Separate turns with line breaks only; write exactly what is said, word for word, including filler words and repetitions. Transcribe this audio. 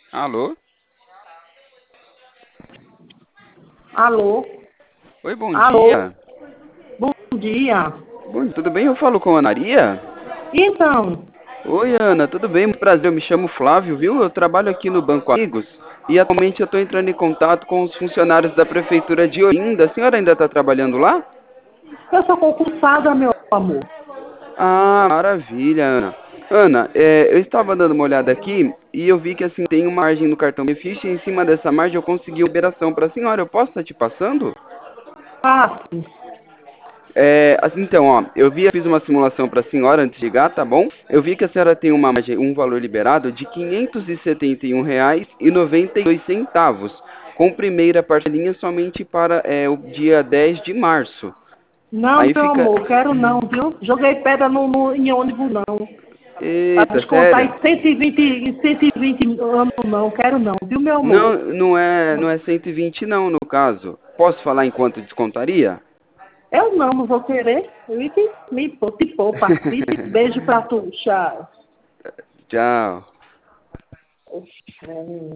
Alô?
Alô?
Oi, bom
Alô?
dia.
Bom dia.
Bom, tudo bem? Eu falo com a Ana Maria?
Então,
Oi, Ana, tudo bem? Muito prazer, eu me chamo Flávio, viu? Eu trabalho aqui no Banco Amigos e atualmente eu estou entrando em contato com os funcionários da Prefeitura de Olinda. A senhora ainda está trabalhando lá?
eu sou concursada, meu amor.
Ah, maravilha, Ana. Ana, é, eu estava dando uma olhada aqui e eu vi que assim tem uma margem no cartão benefício e em cima dessa margem eu consegui uma liberação para a senhora. Eu posso estar te passando?
Passe.
É, assim, então, ó, eu vi, eu fiz uma simulação para a senhora antes de chegar, tá bom? Eu vi que a senhora tem uma, margem- um valor liberado de quinhentos e setenta e um reais e noventa e dois centavos, com primeira parcelinha somente para é, o dia dez de março.
Não,
Aí
meu
fica,
amor, quero não, viu? Joguei pedra no, no, em ônibus, não. Para
eita,
descontar
sério?
em cento e vinte, em cento e vinte anos, não. Quero não, viu, meu amor?
Não, não é, não é cento e vinte não, no caso. Posso falar em quanto descontaria?
Eu não, não vou querer. Vixe, me pou- te poupa. Vixe, beijo pra tu. Tchau.
Tchau.
Oxe,